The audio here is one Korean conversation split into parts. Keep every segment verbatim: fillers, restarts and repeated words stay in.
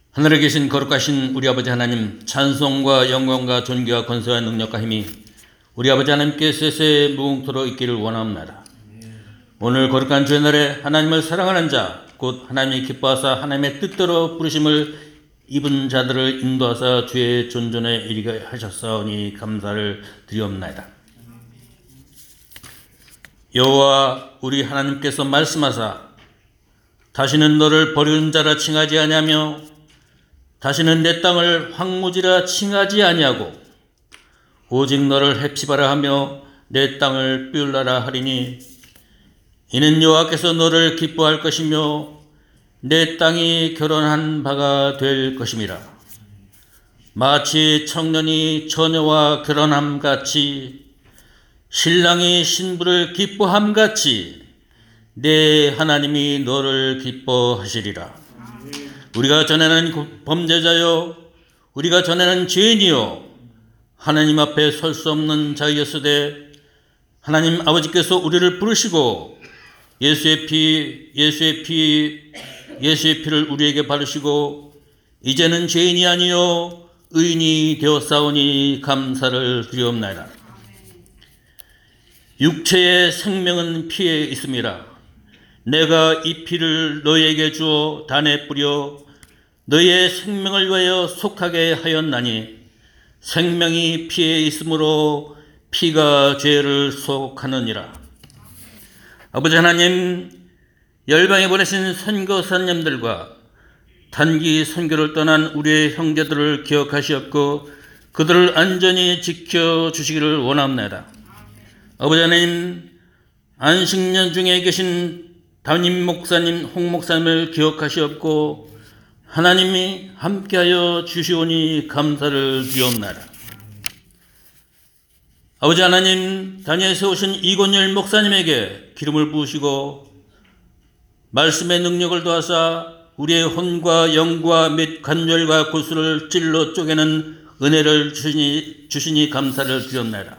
하늘에 계신 거룩하신 우리 아버지 하나님, 찬송과 영광과 존귀와 권세와 능력과 힘이 우리 아버지 하나님께 세세 무궁토록 있기를 원합니다. 오늘 거룩한 주의 날에 하나님을 사랑하는 자, 곧 하나님이 기뻐하사 하나님의 뜻대로 부르심을 입은 자들을 인도하사 주의 존전에 이르게 하셨사오니 감사를 드리옵나이다. 여호와 우리 하나님께서 말씀하사 다시는 너를 버리는 자라 칭하지 아니하며 다시는 내 땅을 황무지라 칭하지 아니하고 오직 너를 헵시바라 하며 내 땅을 삐울라라 하리니 이는 여호와께서 너를 기뻐할 것이며 내 땅이 결혼한 바가 될 것임이라. 마치 청년이 처녀와 결혼함같이 신랑이 신부를 기뻐함같이 내 하나님이 너를 기뻐하시리라. 우리가 전에는 범죄자요 우리가 전에는 죄인이요 하나님 앞에 설 수 없는 자였으되 하나님 아버지께서 우리를 부르시고 예수의 피 예수의 피 예수의 피를 우리에게 바르시고 이제는 죄인이 아니요 의인이 되었사오니 감사를 드리옵나이다. 육체의 생명은 피에 있음이라. 내가 이 피를 너희에게 주어 단에 뿌려 너희의 생명을 위하여 속하게 하였나니 생명이 피에 있으므로 피가 죄를 속하느니라. 아버지 하나님, 열방에 보내신 선교사님들과 단기 선교를 떠난 우리의 형제들을 기억하시었고 그들을 안전히 지켜주시기를 원합니다. 아버지 하나님, 안식년 중에 계신 담임 목사님, 홍 목사님을 기억하시었고 하나님이 함께하여 주시오니 감사를 드리옵나이다. 아버지 하나님, 단위에 세우신 이권열 목사님에게 기름을 부으시고 말씀의 능력을 더하사 우리의 혼과 영과 및 관절과 골수를 찔러 쪼개는 은혜를 주시니, 주시니 감사를 드리옵나이다.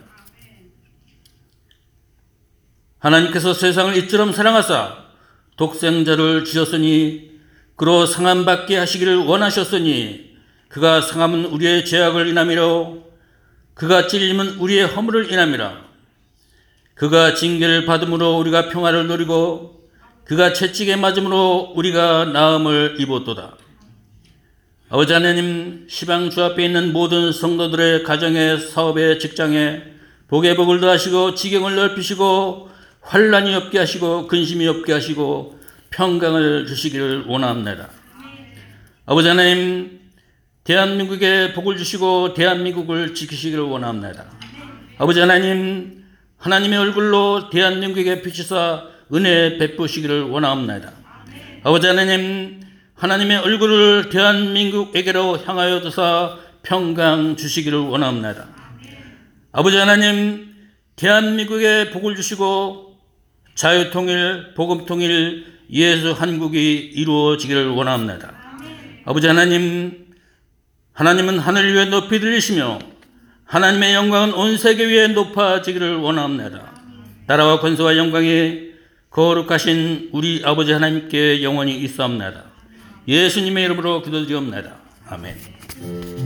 하나님께서 세상을 이처럼 사랑하사 독생자를 주셨으니 그로 상함받게 하시기를 원하셨으니 그가 상함은 우리의 죄악을 인함이로 그가 찔림은 우리의 허물을 인함이라. 그가 징계를 받음으로 우리가 평화를 누리고 그가 채찍에 맞음으로 우리가 나음을 입었도다. 아버지 하나님, 시방 주 앞에 있는 모든 성도들의 가정에 사업에 직장에 복에 복을 더하시고 지경을 넓히시고 환난이 없게 하시고 근심이 없게 하시고 평강을 주시기를 원합니다. 아버지 하나님, 대한민국에 복을 주시고 대한민국을 지키시기를 원합니다. 아버지 하나님, 하나님의 얼굴로 대한민국에 비추사 은혜 베푸시기를 원합니다. 아버지 하나님, 하나님의 얼굴을 대한민국에게로 향하여 두사 평강 주시기를 원합니다. 아버지 하나님, 대한민국에 복을 주시고 자유통일, 복음통일, 예수 한국이 이루어지기를 원합니다. 아버지 하나님, 하나님은 하늘 위에 높이 들리시며 하나님의 영광은 온 세계 위에 높아지기를 원합니다. 나라와 권세와 영광이 거룩하신 우리 아버지 하나님께 영원히 있사옵나이다. 예수님의 이름으로 기도드리옵나이다. 아멘.